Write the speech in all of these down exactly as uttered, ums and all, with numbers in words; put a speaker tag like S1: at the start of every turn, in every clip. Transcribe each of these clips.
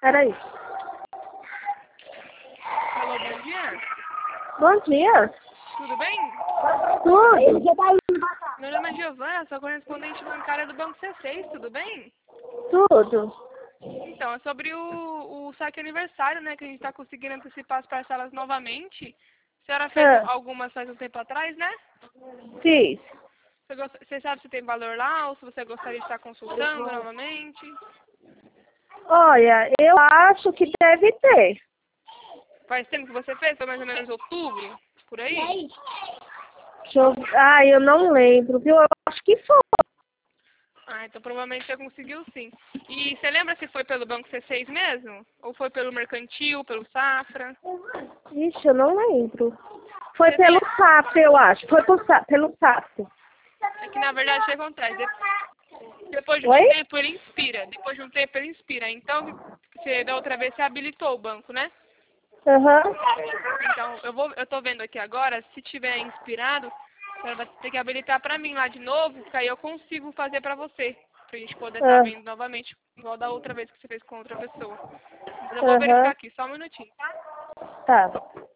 S1: Peraí.
S2: Alô, bom dia.
S1: Bom dia.
S2: Tudo bem?
S1: Tudo.
S2: Meu nome é Giovana, sou correspondente bancária do Banco C seis, tudo bem?
S1: Tudo.
S2: Então, é sobre o, o saque aniversário, né, que a gente está conseguindo antecipar as parcelas novamente. A senhora fez
S1: Ah,
S2: algumas faz um tempo atrás, né?
S1: fiz.
S2: Você, gost... você sabe se tem valor lá ou se você gostaria de estar consultando novamente?
S1: Olha, eu acho que deve ter.
S2: Faz tempo que você fez? Foi mais ou menos outubro, por aí?
S1: Deixa eu... Ah, eu não lembro, viu? Eu acho que foi.
S2: Ah, então provavelmente você conseguiu sim. E você lembra se foi pelo Banco C seis mesmo? Ou foi pelo Mercantil, pelo Safra?
S1: Ixi, eu não lembro. Foi
S2: Você
S1: pelo
S2: tem...
S1: SAP, eu acho. Foi pelo SAP. Pelo SAP.
S2: É que na verdade o que acontece? De- Depois de um
S1: Oi?
S2: tempo ele inspira. Depois de um tempo ele inspira. Então, você, da outra vez você habilitou o banco, né?
S1: Aham.
S2: Então, eu vou, eu tô vendo aqui agora, se tiver inspirado, você vai ter que habilitar pra mim lá de novo, que aí eu consigo fazer pra você. Pra gente poder estar
S1: Ah,
S2: vendo novamente, igual da outra vez que você fez com outra pessoa. Mas eu vou verificar
S1: Aham.
S2: aqui, só um minutinho, tá?
S1: Tá.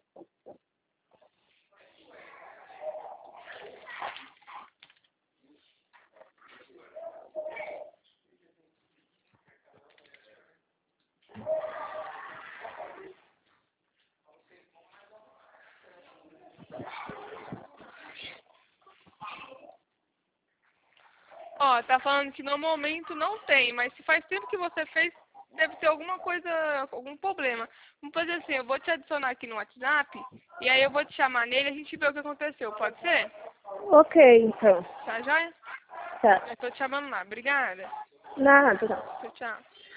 S2: Ó, tá falando que no momento não tem, mas se faz tempo que você fez, deve ter alguma coisa, algum problema. Vamos fazer assim, eu vou te adicionar aqui no WhatsApp, e aí eu vou te chamar nele e a gente vê o que aconteceu, pode ser?
S1: Ok, então.
S2: Tá joia?
S1: Tá.
S2: Eu tô te chamando lá, obrigada.
S1: Nada, não.
S2: Tchau, tchau.